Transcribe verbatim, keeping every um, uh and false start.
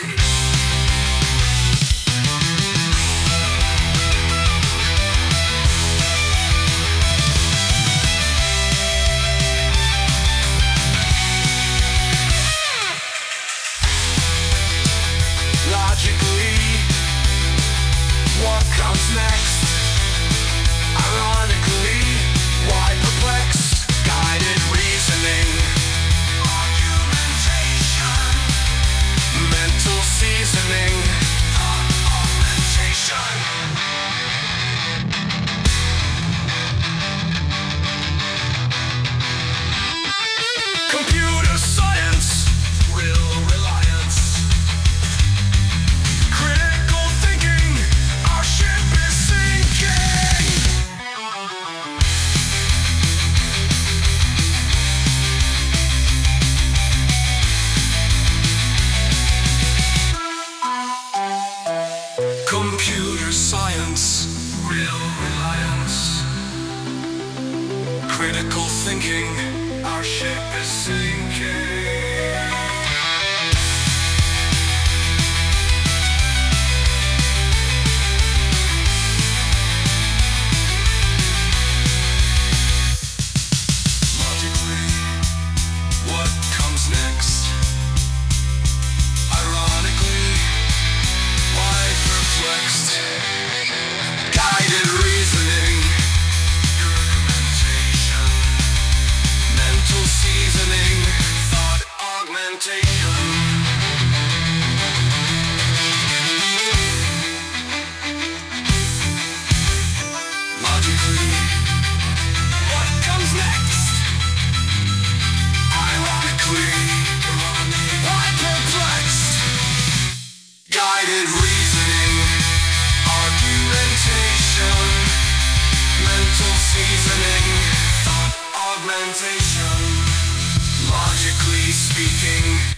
Logically, what comes next? Ironically, why perplexed? Guided reasoning, argumentation, mental seasoning, thought augmentation. Computer science, real reliance. Critical thinking, our ship is sinking. Computer science, real reliance. Critical thinking, our ship is sinking. Logically, what comes next? Ironically, why perplexed? Guided reasoning, argumentation, mental seasoning, thought augmentation. Logically, what comes next? Ironically, why perplexed? Guided reasoning, argumentation, mental seasoning, thought augmentation. Logically speaking,